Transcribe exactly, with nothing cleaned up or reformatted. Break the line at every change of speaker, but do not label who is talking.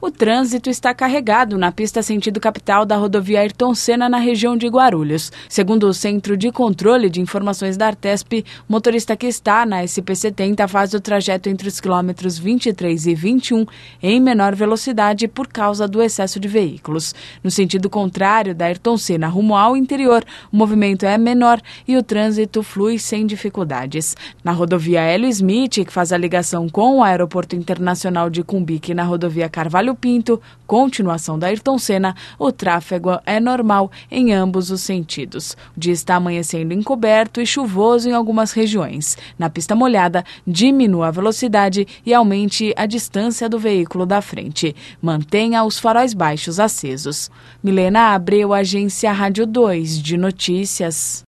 O trânsito está carregado na pista sentido capital da rodovia Ayrton Senna, na região de Guarulhos. Segundo o Centro de Controle de Informações da Artesp, o motorista que está na S P setenta faz o trajeto entre os quilômetros vinte e três e vinte e um em menor velocidade por causa do excesso de veículos. No sentido contrário da Ayrton Senna rumo ao interior, o movimento é menor e o trânsito flui sem dificuldades. Na rodovia Hélio Smith, que faz a ligação com o Aeroporto Internacional de Cumbique, na rodovia Carvalho Pinto, continuação da Ayrton Senna, o tráfego é normal em ambos os sentidos. O dia está amanhecendo encoberto e chuvoso em algumas regiões. Na pista molhada, diminua a velocidade e aumente a distância do veículo da frente. Mantenha os faróis baixos acesos. Milena Abreu, Agência Rádio dois de Notícias.